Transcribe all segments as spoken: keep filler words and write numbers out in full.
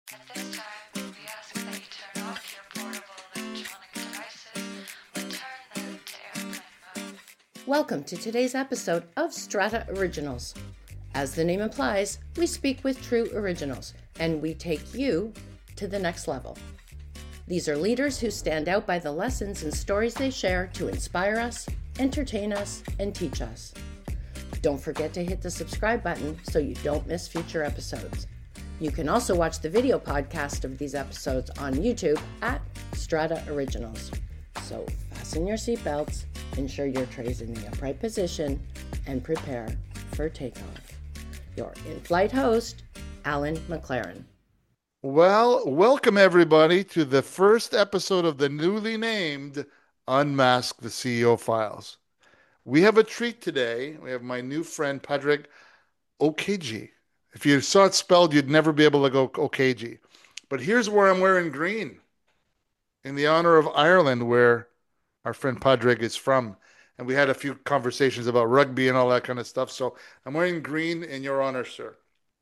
At this time, we ask that you turn off your portable electronic devices and turn them to airplane mode. Welcome to today's episode of Strata Originals. As the name implies, we speak with true originals, and we take you to the next level. These are leaders who stand out by the lessons and stories they share to inspire us, entertain us, and teach us. Don't forget to hit the subscribe button so you don't miss future episodes. You can also watch the video podcast of these episodes on YouTube at Strata Originals. So fasten your seatbelts, ensure your tray's in the upright position, and prepare for takeoff. Your in-flight host, Alan McLaren. Well, welcome everybody to the first episode of the newly named Unmask the C E O Files. We have a treat today. We have my new friend, Padraig Okeji. If you saw it spelled, you'd never be able to go Okeji. But here's where I'm wearing green in the honor of Ireland, where our friend Padraig is from. And we had a few conversations about rugby and all that kind of stuff. So I'm wearing green in your honor, sir.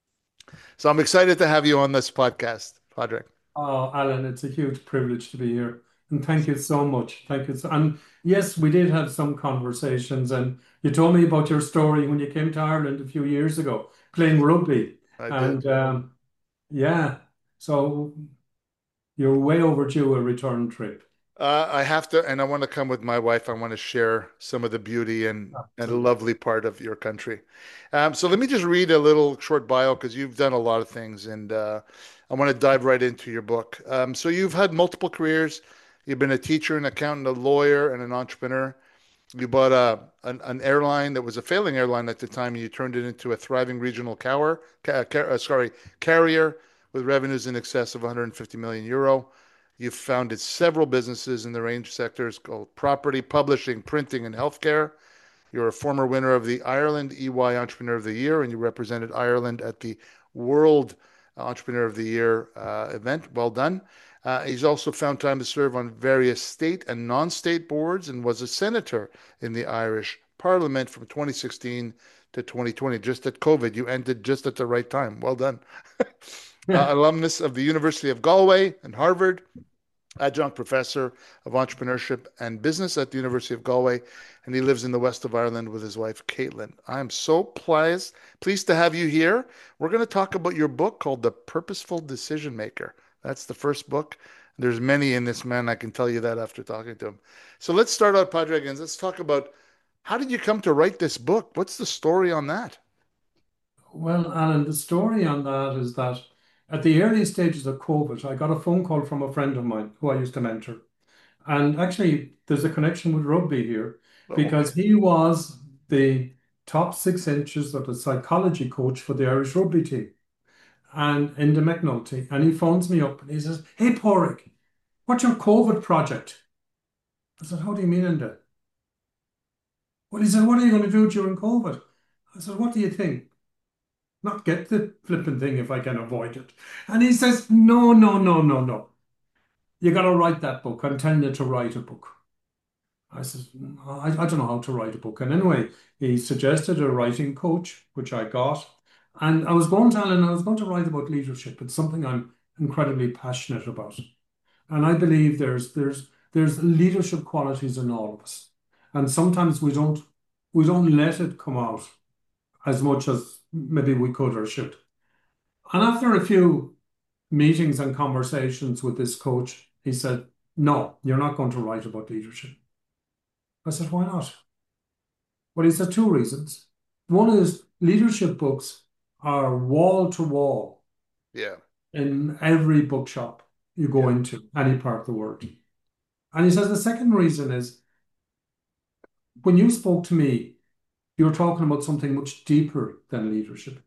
So I'm excited to have you on this podcast, Padraig. Oh, Alan, it's a huge privilege to be here. And thank you so much. Thank you. So, and yes, we did have some conversations, and you told me about your story when you came to Ireland a few years ago playing rugby. I did. And um, yeah, so you're way overdue a return trip. Uh, I have to, and I want to come with my wife. I want to share some of the beauty and and a Absolutely. lovely part of your country. Um, so let me just read a little short bio because you've done a lot of things, and uh, I want to dive right into your book. Um, so you've had multiple careers. You've been a teacher, an accountant, a lawyer, and an entrepreneur. You bought a an, an airline that was a failing airline at the time, and you turned it into a thriving regional cower, ca ca uh, sorry, carrier with revenues in excess of one hundred fifty million euro. You've founded several businesses in the range sectors called property, publishing, printing, and healthcare. You're a former winner of the Ireland E Y Entrepreneur of the Year, and you represented Ireland at the World Entrepreneur of the Year uh, event. Well done. Uh, he's also found time to serve on various state and non-state boards and was a senator in the Irish Parliament from twenty sixteen to twenty twenty. Just at COVID, you ended just at the right time. Well done. uh, Yeah. alumnus of the University of Galway and Harvard, adjunct professor of entrepreneurship and business at the University of Galway, and he lives in the west of Ireland with his wife, Caitlin. I'm so pleased, pleased to have you here. We're going to talk about your book called The Purposeful Decision Maker. That's the first book. There's many in this, man. I can tell you that after talking to him. So let's start out, Padraig, and let's talk about how did you come to write this book? What's the story on that? Well, Alan, the story on that is that at the early stages of COVID, I got a phone call from a friend of mine who I used to mentor. And actually, there's a connection with rugby here Oh, okay. because he was the top six inches of the psychology coach for the Irish rugby team and in the McNulty. And he phones me up and he says, "Hey, Porrick, what's your COVID project?" I said, "How do you mean in that?" Well, he said, "What are you going to do during COVID?" I said, "What do you think? Not get the flipping thing if I can avoid it." And he says, "No, no, no, no, no. You got to write that book. I'm telling you to write a book." I said, I, I don't know how to write a book. And anyway, he suggested a writing coach, which I got. And I was going to, Alan, I was going to write about leadership. It's something I'm incredibly passionate about. And I believe there's there's there's leadership qualities in all of us. And sometimes we don't we don't let it come out as much as maybe we could or should. And after a few meetings and conversations with this coach, he said, "No, you're not going to write about leadership." I said, "Why not?" Well, he said two reasons. One is leadership books are wall to wall Yeah, in every bookshop you go yeah. into, any part of the world. And he says the second reason is when you spoke to me, you were talking about something much deeper than leadership.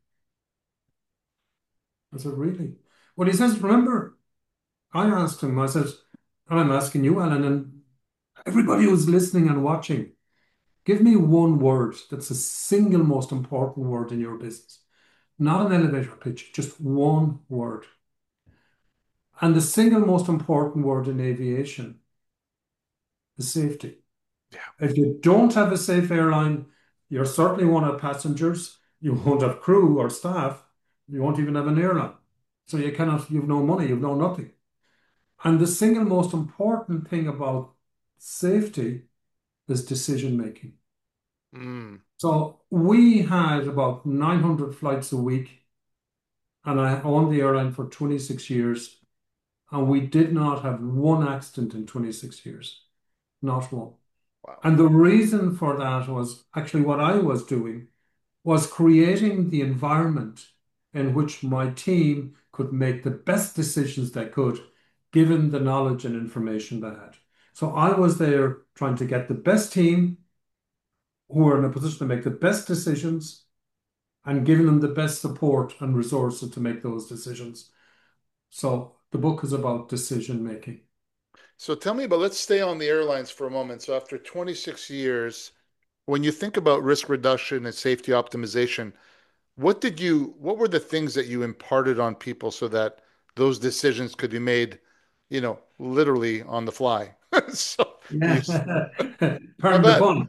I said, "Really?" Well, he says, remember, I asked him, I said, and I'm asking you, Alan, and everybody who's listening and watching, give me one word that's the single most important word in your business. Not an elevator pitch, just one word. And the single most important word in aviation is safety. Yeah. If you don't have a safe airline, you certainly won't have passengers, you won't have crew or staff, you won't even have an airline. So you cannot, you've no money, you've no nothing. And the single most important thing about safety is decision making. Mm, So we had about nine hundred flights a week, and I owned the airline for twenty-six years, and we did not have one accident in twenty-six years, not one. wow. And the reason for that was actually what I was doing was creating the environment in which my team could make the best decisions they could, given the knowledge and information they had. So I was there trying to get the best team who are in a position to make the best decisions and giving them the best support and resources to make those decisions. So the book is about decision making. So tell me about, let's stay on the airlines for a moment. So after twenty-six years, when you think about risk reduction and safety optimization, what did you, what were the things that you imparted on people so that those decisions could be made, you know, literally on the fly? So you, Yeah, I pardon the bet. pun.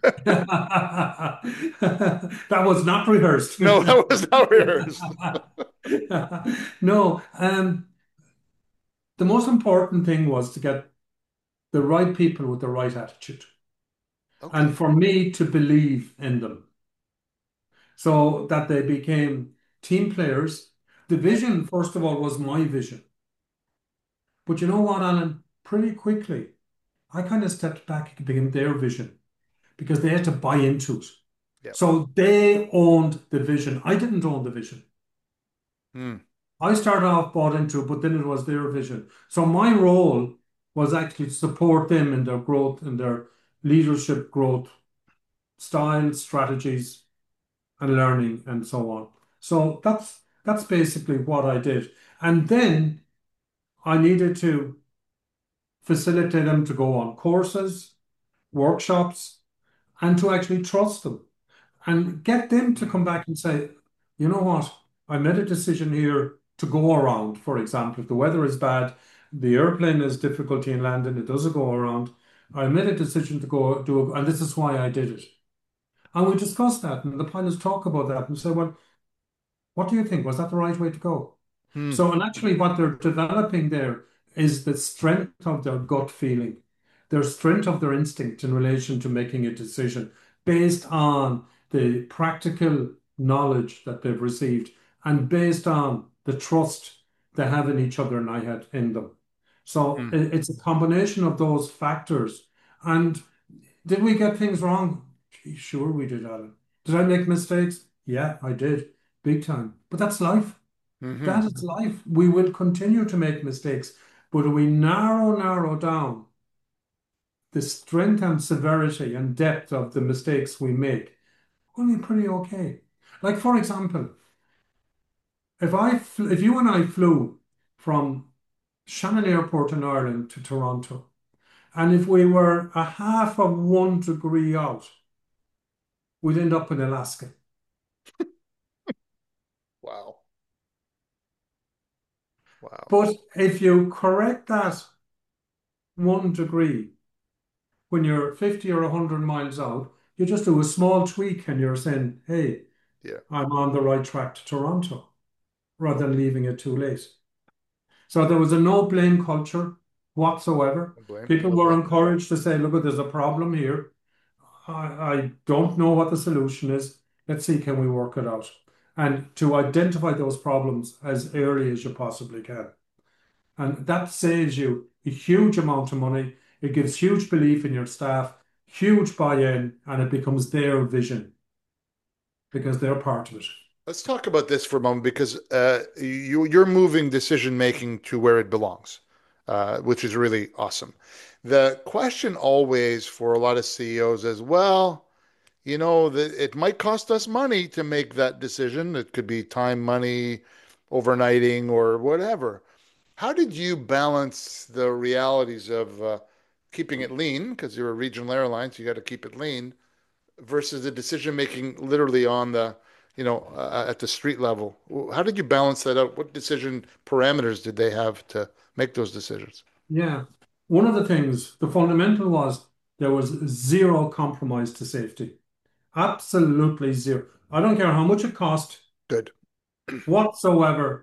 That was not rehearsed. No, that was not rehearsed. No, um, the most important thing was to get the right people with the right attitude and Okay. for me to believe in them so that they became team players. The vision, first of all, was my vision. But you know what, Alan? Pretty quickly, I kind of stepped back and became their vision because they had to buy into it. Yeah. So they owned the vision. I didn't own the vision. Hmm. I started off bought into it, but then it was their vision. So my role was actually to support them in their growth, in their leadership growth, style, strategies, and learning, and so on. So that's that's basically what I did. And then I needed to facilitate them to go on courses, workshops, and to actually trust them and get them to come Hmm. back and say, you know what, I made a decision here to go around. For example, if the weather is bad, the airplane has difficulty in landing, it doesn't go around. I made a decision to go do it, and this is why I did it. And we discussed that, and the pilots talk about that and say, well, what do you think? Was that the right way to go? Hmm. So, and actually, what they're developing there is the strength of their gut feeling, their strength of their instinct in relation to making a decision based on the practical knowledge that they've received and based on the trust they have in each other and I had in them. So Hmm. it- it's a combination of those factors. And did we get things wrong? Gee, sure we did, Alan. Did I make mistakes? Yeah, I did, big time. But that's life. Hmm. That is life. We will continue to make mistakes, but we narrow, narrow down the strength and severity and depth of the mistakes we make, we'll be pretty okay. Like, for example, if I fl if you and I flew from Shannon Airport in Ireland to Toronto, and if we were a half of one degree out, we'd end up in Alaska. Wow. Wow. But if you correct that one degree when you're fifty or one hundred miles out, you just do a small tweak and you're saying, hey, Yeah. I'm on the right track to Toronto, rather than leaving it too late. So there was a no blame culture whatsoever. No blame. People No were blame. encouraged to say, look, there's a problem here. I, I don't know what the solution is. Let's see, can we work it out? And to identify those problems as early as you possibly can. And that saves you a huge amount of money. It gives huge belief in your staff, huge buy-in, and it becomes their vision because they're part of it. Let's talk about this for a moment because uh, you you're moving decision making to where it belongs, uh, which is really awesome. The question always for a lot of C E Os is, well, you know, that it might cost us money to make that decision. It could be time, money, overnighting, or whatever. How did you balance the realities of uh, keeping it lean? Because you're a regional airline, so you got to keep it lean versus the decision making literally on the, you know, uh, at the street level. How did you balance that out? What decision parameters did they have to make those decisions? Yeah. One of the things, the fundamental was there was zero compromise to safety. Absolutely zero. I don't care how much it cost Good. whatsoever.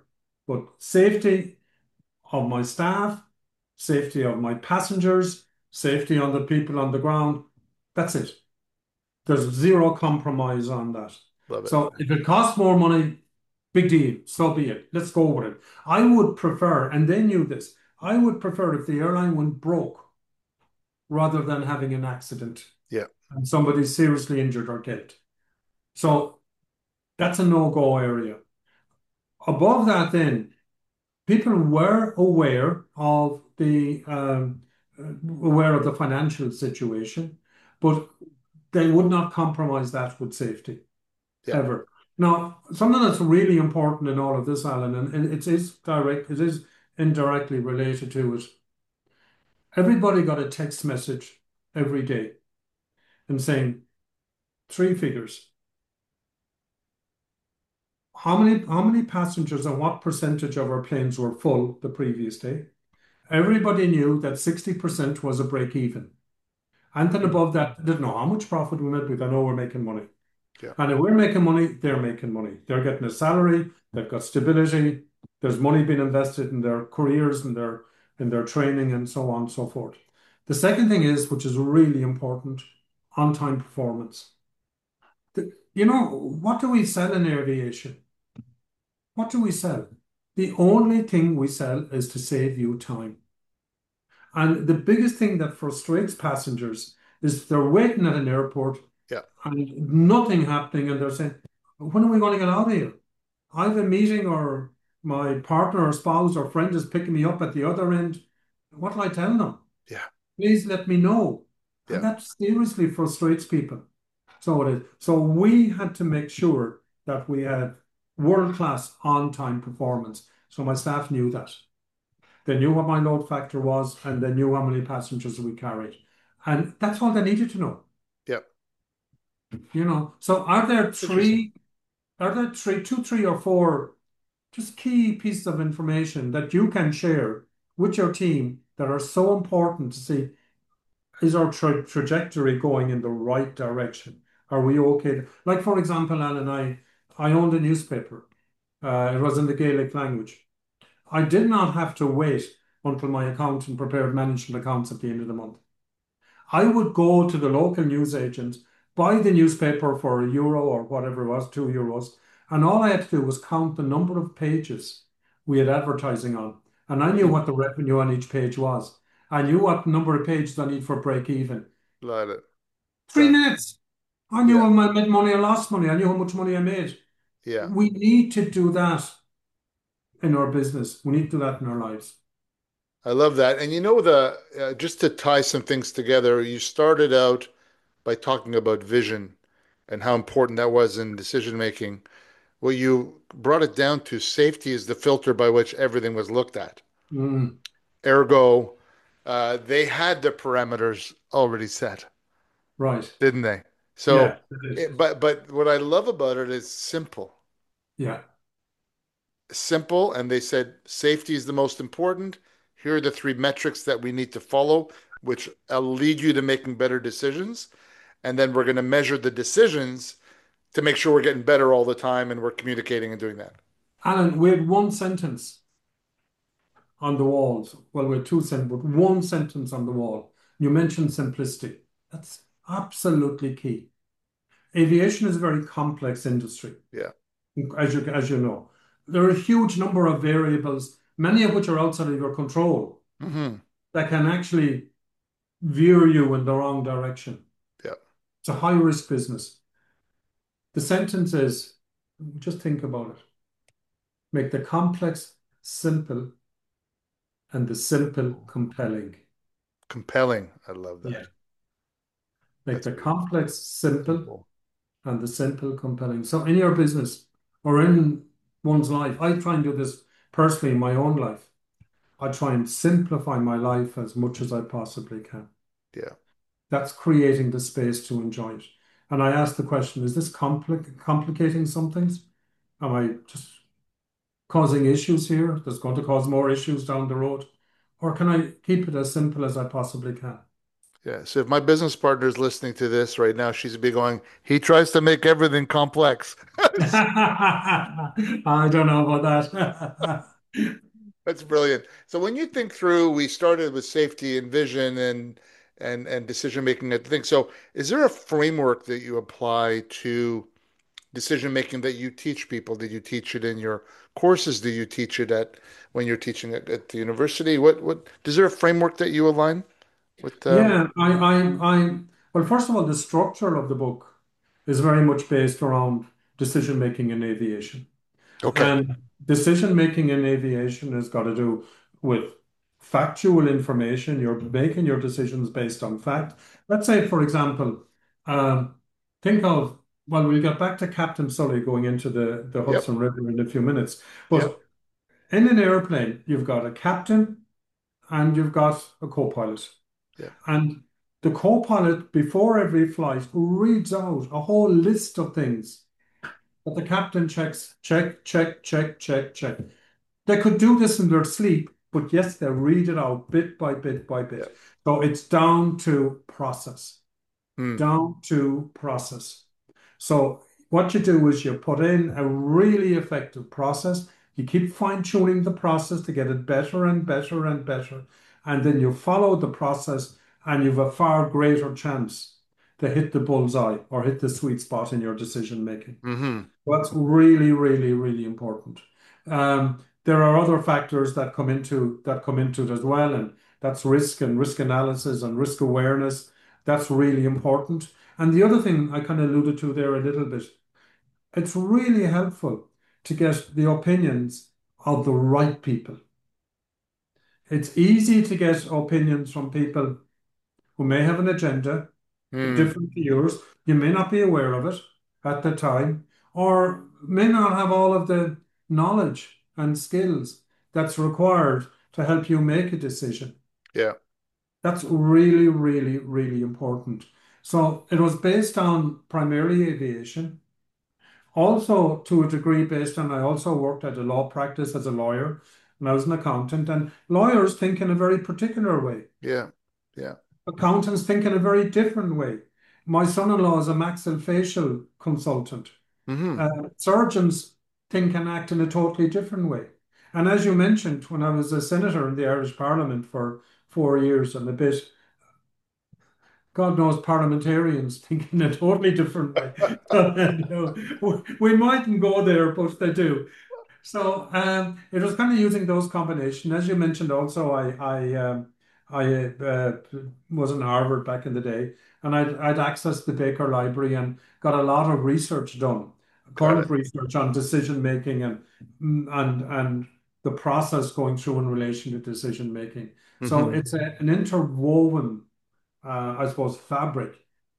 but safety of my staff, safety of my passengers, safety on the people on the ground. That's it. There's zero compromise on that. Love it. So if it costs more money, big deal. So be it. Let's go with it. I would prefer, and they knew this, I would prefer if the airline went broke rather than having an accident Yeah. and somebody seriously injured or killed. So that's a no-go area. Above that, then, people were aware of the um, uh, aware of the financial situation, but they would not compromise that with safety Yeah. ever. Now, something that's really important in all of this, Alan, and, and it is direct, it is indirectly related to it. Everybody got a text message every day and saying three figures. How many how many passengers and what percentage of our planes were full the previous day? Everybody knew that sixty percent was a break even. Anything above that, didn't know how much profit we made, but I know we're making money. Yeah. And if we're making money, they're making money. They're getting a salary, they've got stability, there's money being invested in their careers and their in their training and so on and so forth. The second thing is, which is really important, on-time performance. The- you know, what do we sell in aviation? What do we sell? The only thing we sell is to save you time. And the biggest thing that frustrates passengers is they're waiting at an airport Yeah. and nothing happening, and they're saying, when are we going to get out of here? I have a meeting, or my partner or spouse or friend is picking me up at the other end. What will I tell them? Yeah. Please let me know. And Yeah. that seriously frustrates people. So it is. So we had to make sure that we had world-class on-time performance. So my staff knew that. They knew what my load factor was, and they knew how many passengers we carried. And that's all they needed to know. Yeah. You know, so are there Interesting. three, are there three, two, three, or four just key pieces of information that you can share with your team that are so important to see, is our tra trajectory going in the right direction? Are we okay? Like, for example, Alan, I, I owned a newspaper. Uh, it was in the Gaelic language. I did not have to wait until my accountant prepared management accounts at the end of the month. I would go to the local newsagent, buy the newspaper for a euro or whatever it was, two euros, and all I had to do was count the number of pages we had advertising on. And I knew what the revenue on each page was. I knew what number of pages I need for break even. Love it. Three Done. minutes. I knew Yeah. how I made money or lost money. I knew how much money I made. Yeah. We need to do that in our business. We need to do that in our lives. I love that. And you know, the uh, just to tie some things together, you started out by talking about vision and how important that was in decision making. Well, you brought it down to safety is the filter by which everything was looked at. Mm, Ergo, uh, they had the parameters already set, right. didn't they? So, Yeah, it is. it, but but what I love about it is simple, Yeah. simple, and they said safety is the most important. Here are the three metrics that we need to follow, which will lead you to making better decisions. And then we're going to measure the decisions to make sure we're getting better all the time and we're communicating and doing that. Alan, we had one sentence on the walls. Well, we had two sentences, but one sentence on the wall. You mentioned simplicity. That's absolutely key. Aviation is a very complex industry, Yeah. as you, as you know. There are a huge number of variables, many of which are outside of your control, Hmm. that can actually veer you in the wrong direction. Yeah. It's a high risk business. The sentence is, just think about it. Make the complex simple and the simple compelling. Compelling. I love Yeah. that. Make That's the beautiful. complex simple Simple. and the simple compelling. So in your business or in one's life, I try and do this personally in my own life. I try and simplify my life as much as I possibly can. Yeah. That's creating the space to enjoy it. And I ask the question, is this compli complicating some things? Am I just causing issues here that's going to cause more issues down the road? Or can I keep it as simple as I possibly can? Yeah. So if my business partner is listening to this right now, she's be going, he tries to make everything complex. I don't know about that. That's brilliant. So when you think through, we started with safety and vision and and and decision making at the thing. So is there a framework that you apply to decision making that you teach people? Did you teach it in your courses? Do you teach it at when you're teaching it at the university? What what is there a framework that you align with? Um, Yeah, I, I, I, well, first of all, the structure of the book is very much based around decision making in aviation. okay. And decision making in aviation has got to do with factual information. You're making your decisions based on fact. Let's say, for example, um, think of, well, we'll get back to Captain Sully going into the, the Yep. Hudson River in a few minutes. Yep. But in an airplane, you've got a captain and you've got a co-pilot. Yep. And the co-pilot, before every flight, reads out a whole list of things that the captain checks, check, check, check, check, check. They could do this in their sleep, but yes, they read it out bit by bit by bit. Yep. So it's down to process, Hmm. down to process. So what you do is you put in a really effective process. You keep fine-tuning the process to get it better and better and better. And then you follow the process and you've a far greater chance to hit the bullseye or hit the sweet spot in your decision making. Mm-hmm. That's really, really, really important. Um, there are other factors that come into that come into it as well, and that's risk and risk analysis and risk awareness. That's really important. And the other thing I kind of alluded to there a little bit, it's really helpful to get the opinions of the right people. It's easy to get opinions from people who may have an agenda Hmm. different to yours. You may not be aware of it at the time, or may not have all of the knowledge and skills that's required to help you make a decision. Yeah. That's really, really, really important. So it was based on primarily aviation, also to a degree based on, I also worked at a law practice as a lawyer, and I was an accountant, and lawyers think in a very particular way. Yeah. Yeah. Accountants think in a very different way. My son-in-law is a maxillofacial consultant. Mm-hmm. Uh, surgeons think and act in a totally different way. And as you mentioned, when I was a senator in the Irish Parliament for four years and a bit, God knows parliamentarians think in a totally different way. So, no, we mightn't go there, but they do. So um, it was kind of using those combination. As you mentioned, also I I um, I uh, was in Harvard back in the day, and I'd I'd accessed the Baker Library and got a lot of research done, Got it. current research on decision making and and and the process going through in relation to decision making. So Mm-hmm. it's a, an interwoven, uh, I suppose, fabric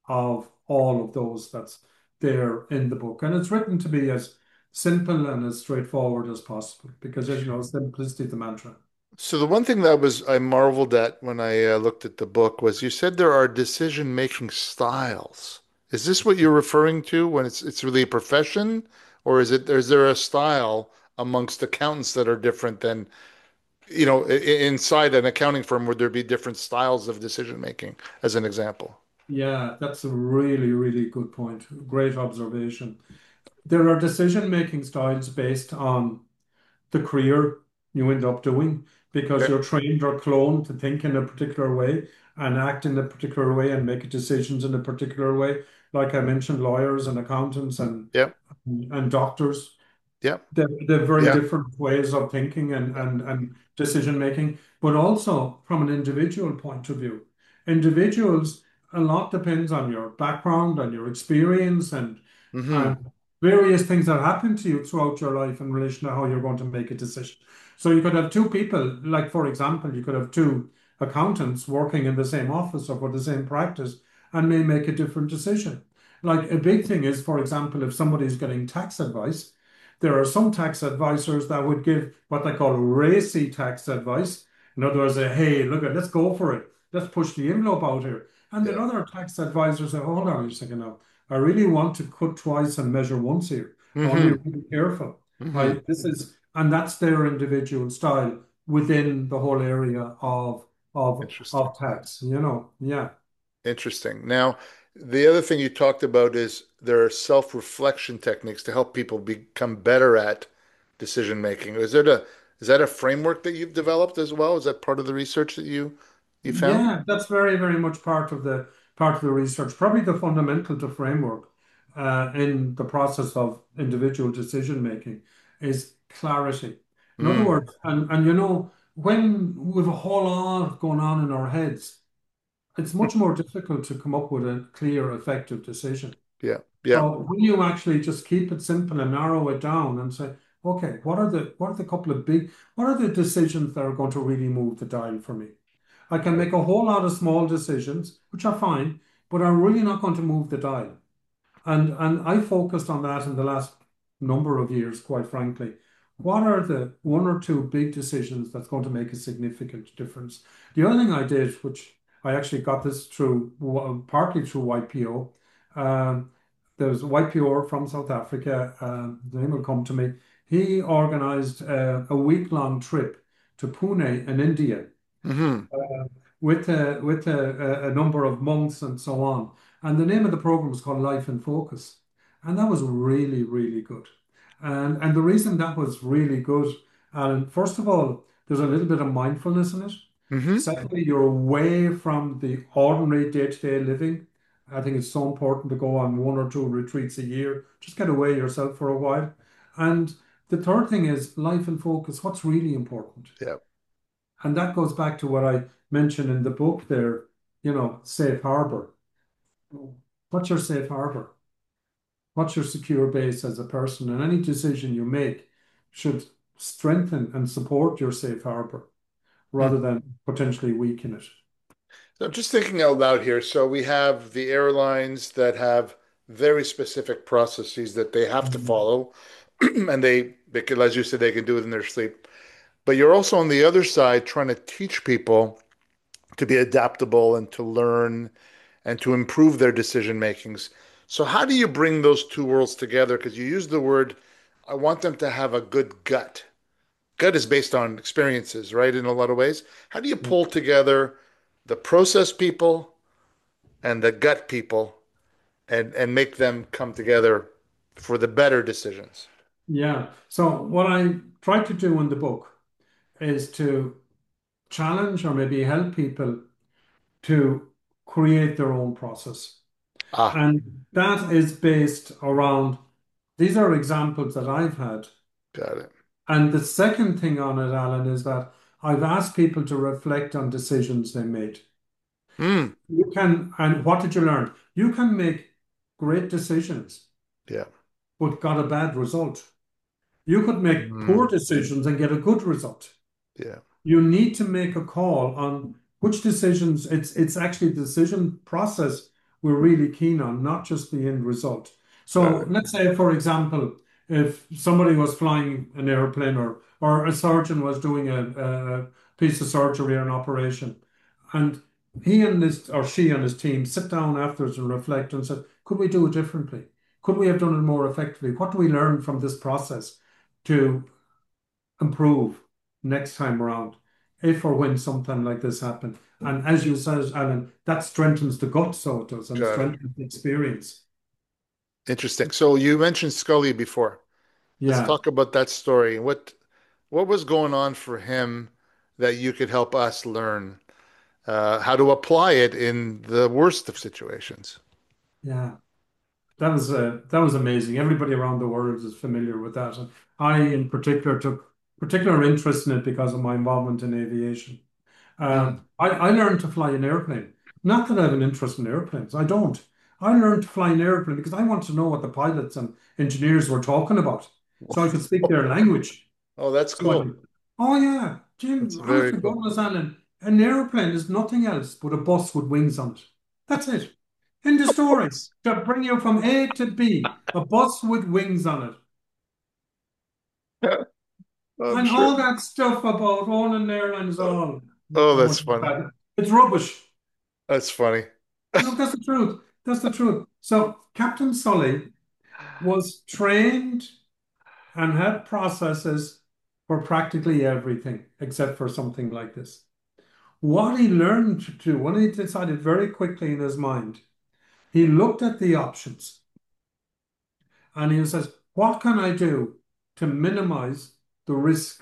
of all of those that's there in the book. And it's written to be as simple and as straightforward as possible because, as you know, simplicity is the mantra. So the one thing that was I marveled at when I uh, looked at the book was you said there are decision-making styles. Is this what you're referring to when it's it's really a profession, or is it is there a style amongst accountants that are different than, you know, i- i- inside an accounting firm would there be different styles of decision making, as an example? Yeah, that's a really, really good point. Great observation. There are decision-making styles based on the career you end up doing because Okay. you're trained or cloned to think in a particular way and act in a particular way and make decisions in a particular way. Like I mentioned, lawyers and accountants and Yep. and doctors. Yep. They're, they're very Yeah. different ways of thinking and, Yeah. and, and decision making, but also from an individual point of view. Individuals, a lot depends on your background and your experience and, Mm-hmm. and various things that happen to you throughout your life in relation to how you're going to make a decision. So you could have two people, like for example, you could have two accountants working in the same office or for the same practice and may make a different decision. Like a big thing is, for example, if somebody's getting tax advice, there are some tax advisors that would give what they call racy tax advice. In other words, say, hey, look at, let's go for it. Let's push the envelope out here. And then Yeah. other tax advisors say, hold on a second now. I really want to cut twice and measure once here. I want to Mm-hmm. be really careful. Mm-hmm. I this is and that's their individual style within the whole area of of Interesting. of tax, you know. Yeah. Interesting. Now, the other thing you talked about is there are self-reflection techniques to help people become better at decision making. Is there a Is that a framework that you've developed as well? Is that part of the research that you you found? Yeah, that's very, very much part of the part of the research. Probably the fundamental to framework uh, in the process of individual decision making is clarity. In other Mm, words, and and you know, when we've a whole lot going on in our heads, it's much more difficult to come up with a clear, effective decision. yeah, yeah, So when you actually just keep it simple and narrow it down and say, okay, what are the what are the couple of big, what are the decisions that are going to really move the dial for me? I can right. make a whole lot of small decisions, which are fine, but are really not going to move the dial. And and I focused on that in the last number of years, quite frankly. What are the one or two big decisions that's going to make a significant difference? The other thing I did, which I actually got this through well, partly through Y P O. Um, there's a Y P O from South Africa. Uh, the name will come to me. He organized uh, a week-long trip to Pune in India Hmm. uh, with a, with a, a a number of months and so on. And the name of the program was called Life in Focus. And that was really, really good. And, and the reason that was really good, Alan, first of all, there's a little bit of mindfulness in it. Hmm. Secondly, you're away from the ordinary day-to-day living. I think it's so important to go on one or two retreats a year. Just get away yourself for a while. And the third thing is life in focus. What's really important? Yeah. And that goes back to what I mentioned in the book there, you know, safe harbor. What's your safe harbor? What's your secure base as a person? And any decision you make should strengthen and support your safe harbor Mm. rather than potentially weaken it. So I'm just thinking out loud here. So we have the airlines that have very specific processes that they have to Mhm. follow, and they, they can, as you said, they can do it in their sleep. But you're also on the other side trying to teach people to be adaptable and to learn and to improve their decision makings. So how do you bring those two worlds together? Because you use the word, I want them to have a good gut. Gut is based on experiences, right? In a lot of ways. How do you pull together the process people and the gut people and and make them come together for the better decisions? Yeah. So what I try to do in the book is to challenge or maybe help people to create their own process. Ah, And that is based around, these are examples that I've had. got it. And the second thing on it, Alan, is that I've asked people to reflect on decisions they made. Mm, You can, and what did you learn? You can make great decisions, yeah. but got a bad result. You could make poor Mm, decisions and get a good result. yeah. You need to make a call on which decisions, it's it's actually the decision process we're really keen on, not just the end result. Got So it. let's say, for example, if somebody was flying an airplane or or a surgeon was doing a, a piece of surgery or an operation, and he and his or she and his team sit down afterwards and reflect and said, could we do it differently? Could we have done it more effectively? What do we learn from this process to improve next time around if or when something like this happens? And as you said, Alan, that strengthens the gut, so it does, and Got it. strengthens the experience. Interesting. So you mentioned Scully before. Let's Yeah, talk about that story. What what was going on for him that you could help us learn uh, how to apply it in the worst of situations? yeah. That was uh, that was amazing. Everybody around the world is familiar with that. And I, in particular, took particular interest in it because of my involvement in aviation. Uh, Mm. I, I learned to fly an airplane. Not that I have an interest in airplanes. I don't. I learned to fly an airplane because I want to know what the pilots and engineers were talking about, so I could speak their language. Oh, that's So I cool. could, oh yeah, That's Jim, honest very to cool. goodness, Alan, an airplane is nothing else but a bus with wings on it. That's it. In the story, to bring you from A to B, a bus with wings on it. I'm And sure. all that stuff about owning an airline is Oh, all, oh, I that's want to funny. say, it's rubbish. That's funny. No, that's the truth. That's the truth. So Captain Sully was trained and had processes for practically everything except for something like this. What he learned to do, when he decided very quickly in his mind, he looked at the options and he says, what can I do to minimize the risk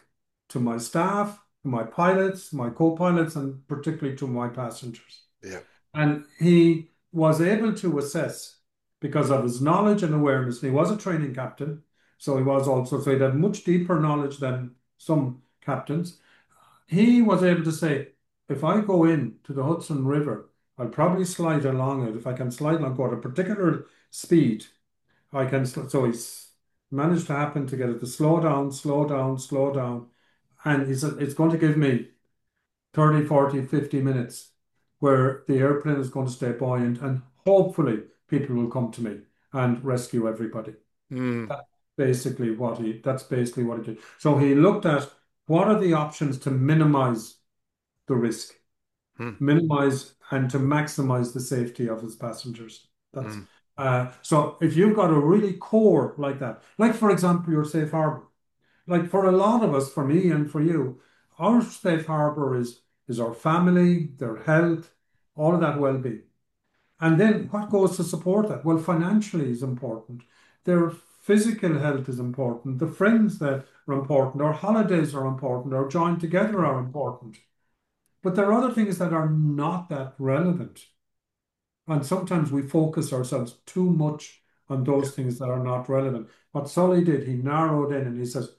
to my staff, to my pilots, my co-pilots, and particularly to my passengers. Yeah. And he was able to assess because of his knowledge and awareness. He was a training captain, so he was also, so he had much deeper knowledge than some captains. He was able to say, if I go in to the Hudson River, I'll probably slide along it. If I can slide along at a particular speed, I can. So he's managed to happen to get it to slow down, slow down, slow down. And it's, it's going to give me thirty, forty, fifty minutes where the airplane is going to stay buoyant and hopefully people will come to me and rescue everybody. Mm. That's basically what he, that's basically what he did. So he looked at what are the options to minimize the risk, Mm. minimize and to maximize the safety of his passengers. That's Mm. uh, so if you've got a really core like that, like for example, your safe harbor, like for a lot of us, for me and for you, our safe harbor is is our family, their health, all of that well-being. And then what goes to support that? Well, financially is important. Their physical health is important. The friends that are important. Our holidays are important. Our join together are important. But there are other things that are not that relevant. And sometimes we focus ourselves too much on Yeah. those things that are not relevant. What Sully did, he narrowed in and he says,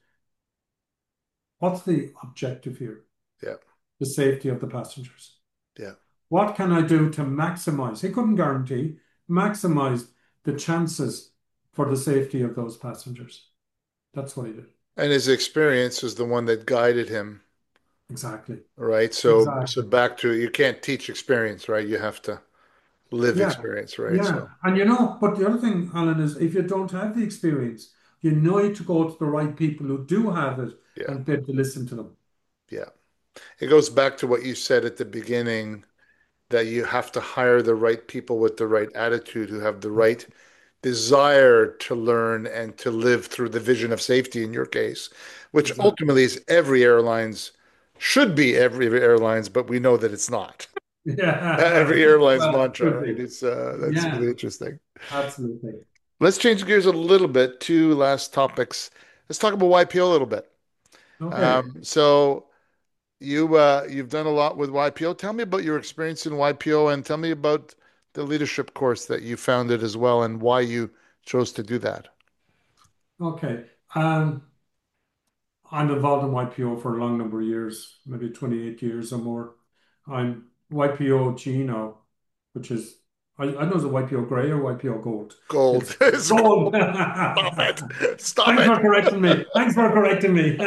what's the objective here? Yeah. The safety of the passengers. Yeah. What can I do to maximize? He couldn't guarantee, maximize the chances for the safety of those passengers. That's what he did. And his experience is the one that guided him, Exactly. right? So, so Exactly. back to you can't teach experience, right? You have to live Yeah. experience, right? Yeah. So, And you know, but the other thing, Alan, is if you don't have the experience, you need to go to the right people who do have it yeah, and be able to listen to them. yeah. It goes back to what you said at the beginning that you have to hire the right people with the right attitude who have the right desire to learn and to live through the vision of safety in your case, which Exactly. ultimately is every airline's should be every airline's, but we know that it's not. Yeah. Every airline's Well, it mantra, could right? be. It's uh, that's Yeah, really interesting. absolutely. Let's change gears a little bit. Two last topics. Let's talk about Y P O a little bit. Okay. Um, so you uh, you've done a lot with Y P O. Tell me about your experience in Y P O and tell me about the leadership course that you founded as well and why you chose to do that. Okay. Um, I'm involved in Y P O for a long number of years, maybe twenty-eight years or more. I'm Y P O G now, which is, I, I don't know, is it Y P O Grey or Y P O Gold? Gold. It's It's gold. gold. Stop it. Stop Thanks it. for correcting me. Thanks for correcting me.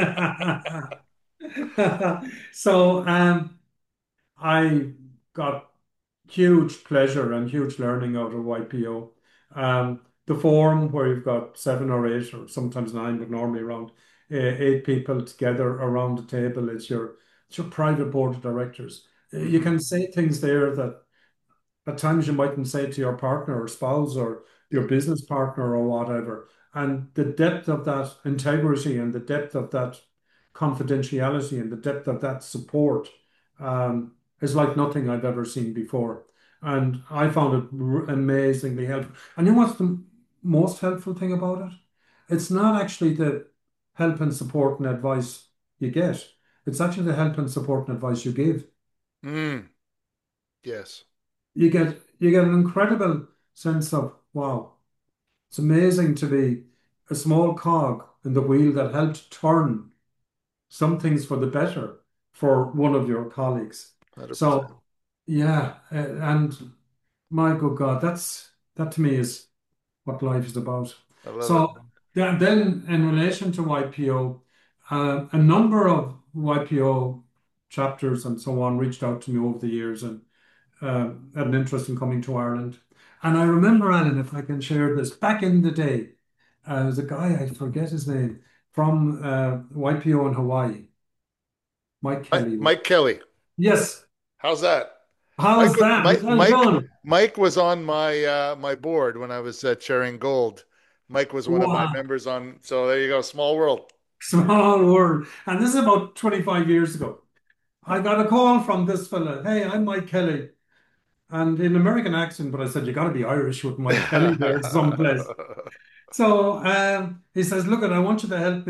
So um, I got huge pleasure and huge learning out of Y P O. Um, the forum where you've got seven or eight or sometimes nine, but normally around uh, eight people together around the table. It's your it's your private board of directors. Uh, You Hmm. can say things there that at times you mightn't say to your partner or spouse or your Yeah. business partner or whatever. And the depth of that integrity and the depth of that confidentiality and the depth of that support um, is like nothing I've ever seen before. And I found it r- amazingly helpful. And you know what's the most helpful thing about it? It's not actually the help and support and advice you get. It's actually the help and support and advice you give. Mm. Yes. You get you get an incredible sense of wow, it's amazing to be a small cog in the wheel that helped turn some things for the better for one of your colleagues. one hundred percent. So yeah, uh, and my good God, that's that to me is what life is about. I love it. So then, then in relation to Y P O, uh, a number of Y P O chapters and so on reached out to me over the years and uh, had an interest in coming to Ireland. And I remember, Alan, if I can share this, back in the day, uh, there was a guy, I forget his name, from uh, Y P O in Hawaii, Mike Mike, Kelly. Mike Kelly. Yes, How's that? Mike, how's wa- that? Mike, Well Mike, done. Mike was on my uh, my board when I was uh, chairing Gold. Mike was one of my Wow, members on. So there you go, small world. small world. And this is about twenty-five years ago. I got a call from this fella. Hey, I'm Mike Kelly. And in American accent, but I said, you got to be Irish with Mike Kelly there someplace. So um, he says, look, I want you to help me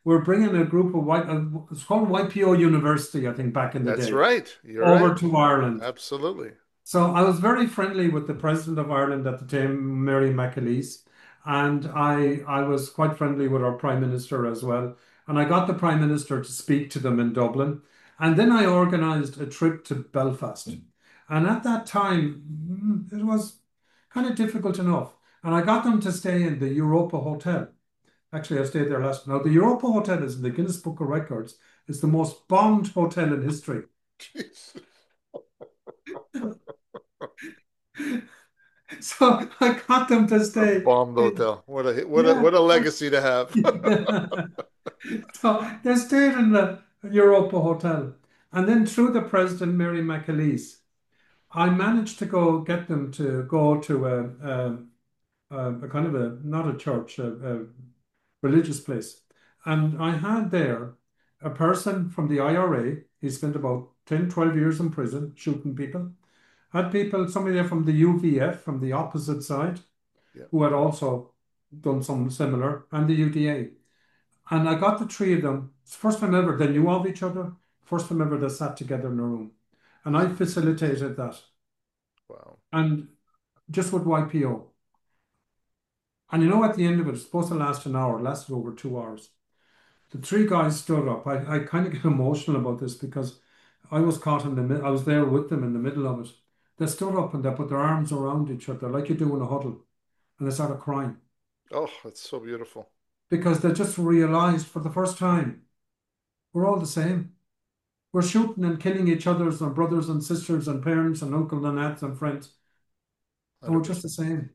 we're bringing a group of white, uh, it's called Y P O University, I think, back in the That's day, right. You're over right. to Ireland. Absolutely. So I was very friendly with the president of Ireland at the time, Mary McAleese, and I I was quite friendly with our prime minister as well. And I got the prime minister to speak to them in Dublin, and then I organised a trip to Belfast. And at that time, mm, it was kind of difficult enough. And I got them to stay in the Europa Hotel. Actually, I stayed there last. Now, the Europa Hotel is in the Guinness Book of Records. It's the most bombed hotel in history. Jeez. So I got them to A stay bombed in, hotel. What a what a yeah. what a legacy to have. So they stayed in the Europa Hotel. And then through the president, Mary McAleese, I managed to go get them to go to a, a, a, a kind of a, not a church, a, a religious place. And I had there a person from the I R A. He spent about ten, twelve years in prison shooting people. Had people, somebody there from the U V F, from the opposite side, Yeah. who had also done something similar, and the U D A. And I got the three of them. It's the first time ever they knew of each other. First time ever they sat together in a room. And I facilitated that. Wow. And just with Y P O. And you know, at the end of it, it's supposed to last an hour, it lasted over two hours. The three guys stood up. I, I kind of get emotional about this because I was caught in the middle, I was there with them in the middle of it. They stood up and they put their arms around each other like you do in a huddle. And they started crying Oh, that's so beautiful. because they just realized for the first time, we're all the same. We're shooting and killing each other's and brothers and sisters and parents and uncles and aunts and friends. And we're just the one hundred percent. same.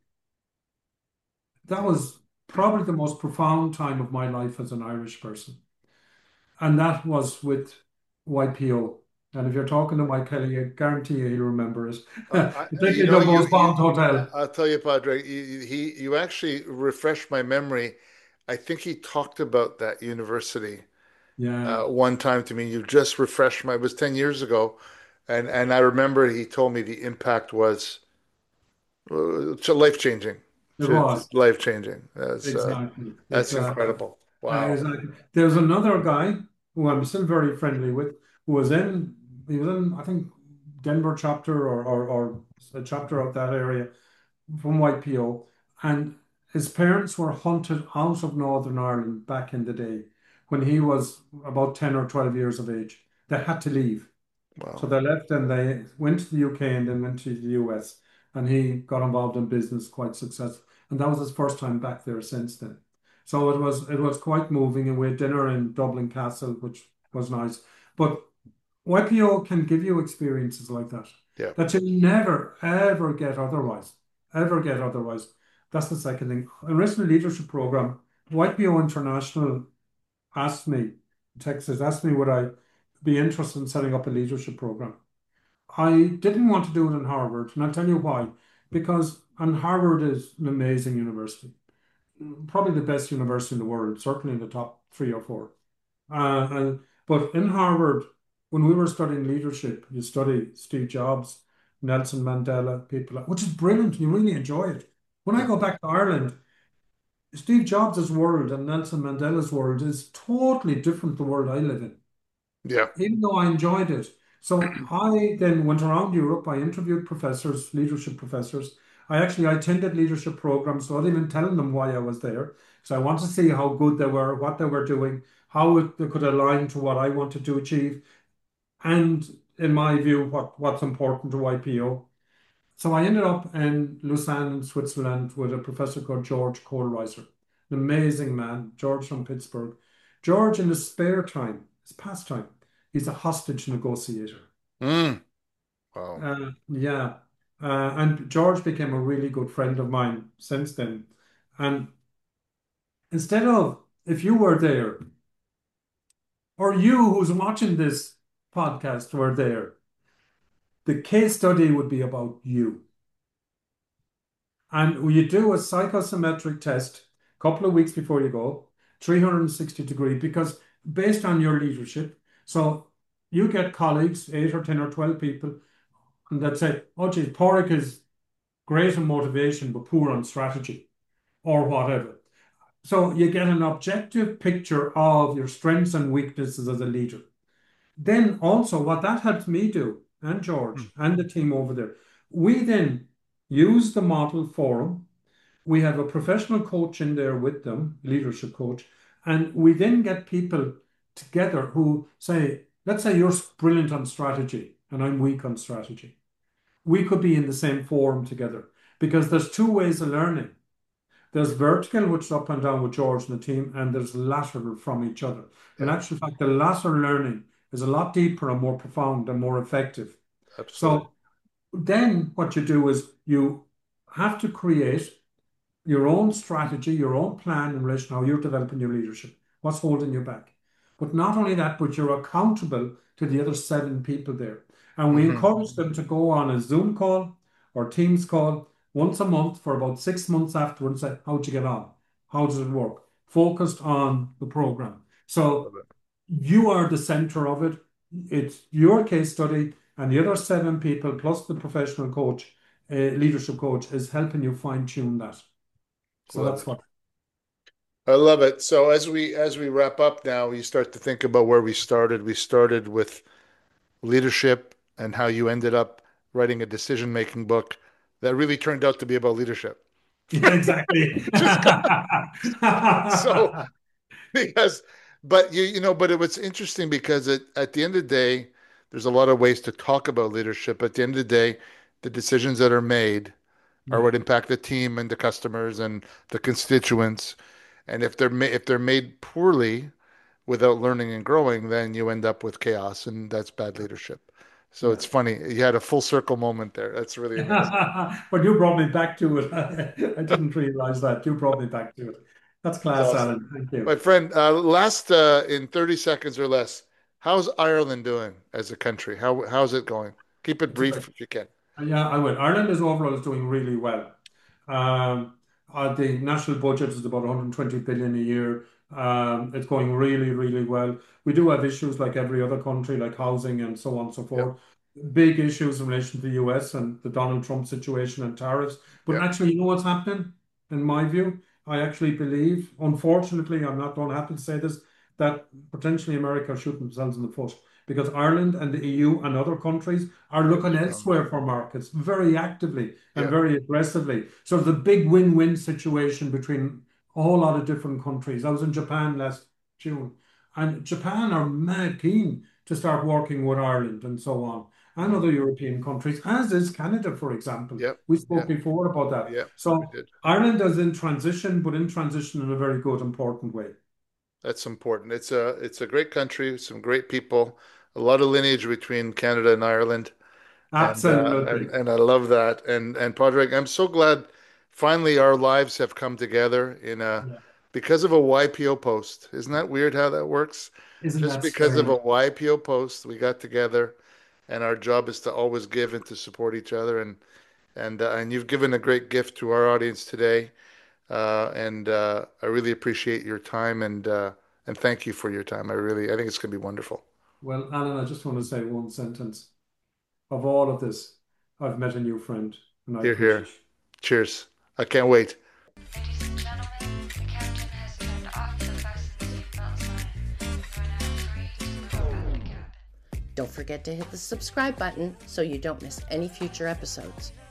That Yeah. was probably the most profound time of my life as an Irish person. And that was with Y P O. And if you're talking to Mike Kelly, I guarantee you he'll remember it. Uh, I, you Particularly know, the you, most you, bombed hotel. I'll tell you, Padre, you, he, you actually refreshed my memory. I think he talked about that university Yeah, uh, one time to me. You just refreshed my, it was ten years ago. And, and I remember he told me the impact was uh, life changing, it to, to was. life changing. That's, uh, Exactly. that's Exactly. incredible. Uh, Wow. exactly. There's another guy who I'm still very friendly with, who was in, he was in, I think, Denver chapter or, or, or a chapter of that area from Y P O. And his parents were hunted out of Northern Ireland back in the day when he was about ten or twelve years of age. They had to leave. So Wow. they left and they went to the U K and then went to the U S. And he got involved in business quite successful. And that was his first time back there since then. So it was it was quite moving. And we had dinner in Dublin Castle, which was nice. But Y P O can give you experiences like that Yeah. that you never ever get otherwise. Ever get otherwise. That's the second thing. A recent leadership program, Y P O International asked me, Texas asked me would I be interested in setting up a leadership program. I didn't want to do it in Harvard, and I'll tell you why. Because and Harvard is an amazing university, probably the best university in the world, certainly in the top three or four. Uh, and but in Harvard, when we were studying leadership, you study Steve Jobs, Nelson Mandela, people, like- which is brilliant. You really enjoy it. When I Yeah. go back to Ireland, Steve Jobs' world and Nelson Mandela's world is totally different from the world I live in, Yeah. even though I enjoyed it. So I then went around Europe. I interviewed professors, leadership professors. I actually I attended leadership programs without even telling them why I was there. So I wanted to see how good they were, what they were doing, how it, they could align to what I wanted to achieve, and in my view, what, what's important to Y P O. So I ended up in Lausanne, in Switzerland, with a professor called George Kohlreiser, an amazing man, George from Pittsburgh. George, in his spare time, his pastime, he's a hostage negotiator. Mm. Wow. Uh, yeah. Uh, and George became a really good friend of mine since then. And instead of, if you were there, or you who's watching this podcast were there, the case study would be about you. And you do a psychometric test a couple of weeks before you go, three hundred sixty degree, because based on your leadership, so you get colleagues, eight or ten or twelve people, and they'd say, oh, geez, Porrick is great in motivation, but poor on strategy or whatever. So you get an objective picture of your strengths and weaknesses as a leader. Then also what that helps me do, and Hmm. George and the team over there, we then use the model forum. We have a professional coach in there with them, leadership coach, and we then get people together who say, let's say you're brilliant on strategy and I'm weak on strategy. We could be in the same forum together because there's two ways of learning. There's vertical, which is up and down with George and the team, and there's lateral from each other. In Yeah, actual fact, the lateral learning is a lot deeper and more profound and more effective. absolutely. So then what you do is you have to create your own strategy, your own plan in relation to how you're developing your leadership. What's holding you back? But not only that, but you're accountable to the other seven people there. And we Hmm. encourage them to go on a Zoom call or Teams call once a month for about six months afterwards and say, how'd you get on? How does it work? Focused on the program. So Love it. you are the center of it. It's your case study, and the other seven people, plus the professional coach, uh, leadership coach, is helping you fine tune that. So Love that's it. what. I love it. So as we as we wrap up now, you start to think about where we started. We started with leadership and how you ended up writing a decision-making book that really turned out to be about leadership. Yeah, exactly. Just so because but you you know but it was interesting because it, at the end of the day there's a lot of ways to talk about leadership. At the end of the day, the decisions that are made are Yeah, what impact the team and the customers and the constituents. And if they're ma if they're made poorly without learning and growing, then you end up with chaos, and that's bad leadership. So yeah. it's funny. You had a full circle moment there. That's really amazing. But you brought me back to it. I didn't realize that. You brought me back to it. That's It's class, awesome. Alan. Thank you. My friend, uh, last uh, in thirty seconds or less, how's Ireland doing as a country? How how's it going? Keep it It's a bit, brief if you can. yeah, I would. Ireland is overall is doing really well. Um, uh, the national budget is about one hundred twenty billion a year. Um, it's going really, really well. We do have issues like every other country, like housing and so on and so Yep, forth. Big issues in relation to the U S and the Donald Trump situation and tariffs. But yep, actually, you know what's happening? In my view, I actually believe, unfortunately, I'm not going to happy to say this, that potentially America are shooting themselves in the foot because Ireland and the E U and other countries are getting looking stronger. elsewhere for markets very actively and Yeah, very aggressively. So there's a big win-win situation between a whole lot of different countries. I was in Japan last June, and Japan are mad keen to start working with Ireland and so on, and mm, other European countries, as is Canada, for example. yep, We yeah, spoke before about that. yeah. We So did. Ireland is in transition, but in transition in a very good, important way. That's important. It's a it's a great country, some great people, a lot of lineage between Canada and Ireland. And uh, and Absolutely. and I love that. And and Padraig, I'm so glad finally our lives have come together in a Yeah. because of a Y P O post. Isn't that weird how that works? Isn't Just that because of a strange? Y P O post, we got together, and our job is to always give and to support each other. And and uh, and you've given a great gift to our audience today. Uh, and uh, I really appreciate your time and uh, and thank you for your time. I really I think it's going to be wonderful. Well, Alan, I just want to say one sentence. Of all of this, I've met a new friend, and I Here, appreciate here. it. Cheers. I can't wait. Ladies and gentlemen, the captain has turned off the fasten seatbelt sign. You are now free to move about the cabin. Don't forget to hit the subscribe button so you don't miss any future episodes.